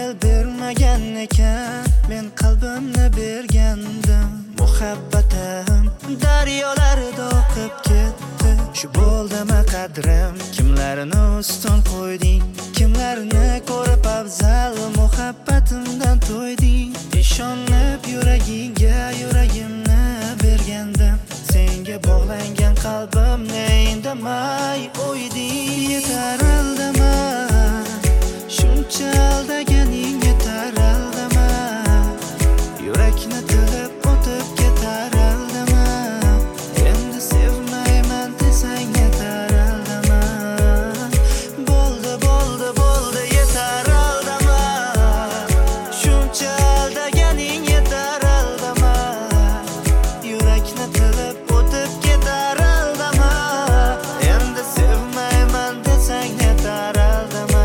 el bermagan ekan, men qalbimni bergandim. Muhabbatim daryolarda oqib ketdi. Shu bo'ldimi qadrim, kimlarni ustun qo'yding, kimlarni ko'rib afzal muhabbatimdan to'yding. Ishonib yuragingga yuragimni bergandim, senga bog'langan qalbimni indamay qo'yding. Yetar aldama, shuncha aldaganing yetar aldama, yurakni tilib o'tib ketar aldama. Endi sevmayman desang yetar aldama, bo'ldi bo'ldi bo'ldi yetar aldama, shuncha aldaganing yetar aldama, yurakni tilib o'tib ketar aldama. Endi sevmayman desang yetar aldama.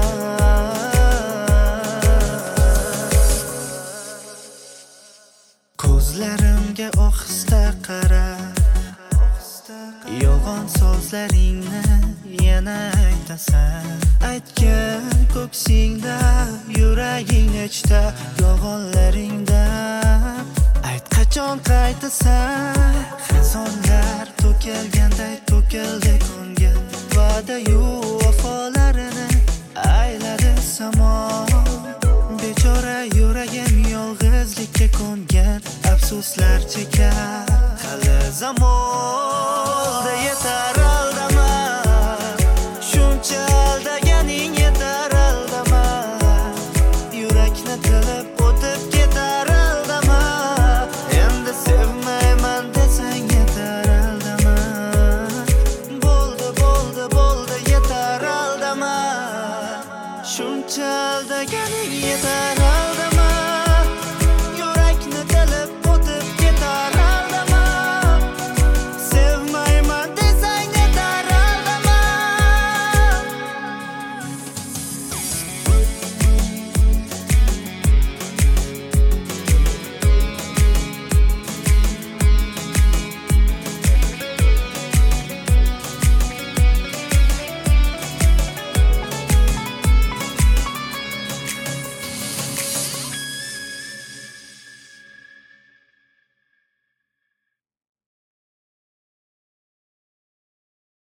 Ko'zlarimga ohista qara, yolg'on so'zlaringni yana aytasan. Aytgan ko'ksingda, yuraging ichda yolg'onlaringda. Ayt qachon qaytasan? Xazonlar to'kilganday to'kildi ko'ngil, va'da-yu vafolarini ayladi samo. Bechora yuragim yolg'izlikka ko'ngan, afsuslar chekar hali zamonda. Yetar aldama, shuncha aldaganing yetar aldama, yurakni tilib o'tib ketar aldama. Endi sevmayman desang yetar aldama, bo'ldi bo'ldi bo'ldi yetar aldama, shuncha aldaganing yetar